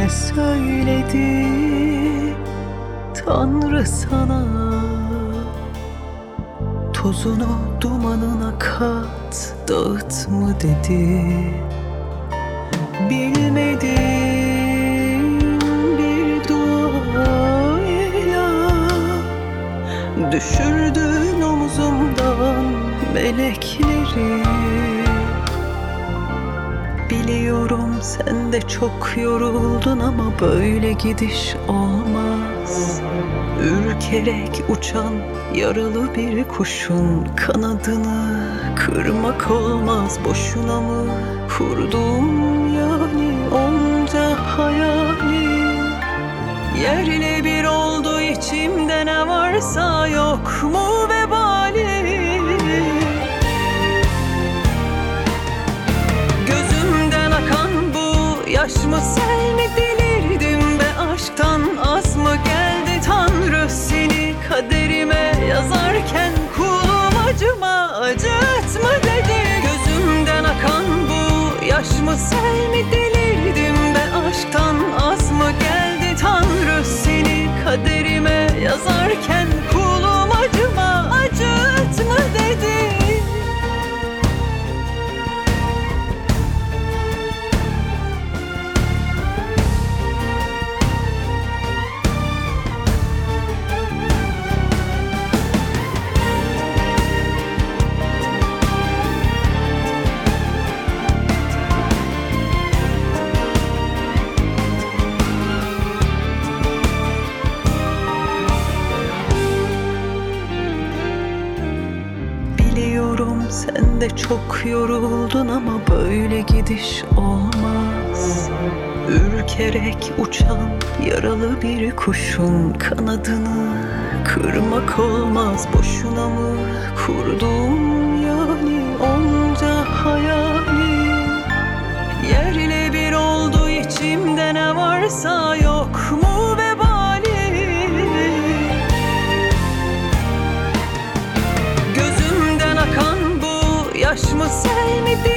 ne söyledi Tanrı sana? Tozunu dumanına kat, dağıt mı dedi? Bilmedim bir duayla düşürdün omzumdan melekleri. Biliyorum sen de çok yoruldun ama böyle gidiş olmaz. Ürkerek uçan yaralı bir kuşun kanadını kırmak olmaz. Boşuna mı kurdum yani onca hayali? Yerle bir oldu içimde, ne varsa yok mu vebali? Gözümden akan bu yaş mı, sel mi, delirdim be aşktan? Az mı geldi Tanrı seni kaderime yazarken? Kulum acıma, acıt mı dedi? Gözümden akan bu yaş mı, sel mi, delirdim be aşktan? Az mı geldi Tanrı seni kaderime yazarken? Kulum acıma, acıt mı dedi? Biliyorum sen de çok yoruldun ama böyle gidiş olmaz. Ürkerek uçan yaralı bir kuşun kanadını kırmak olmaz. Boşuna mı kurdum yani onca hayali? Yerle bir oldu içimde, ne varsa yok mu vebali? Yaş mı, sel mi,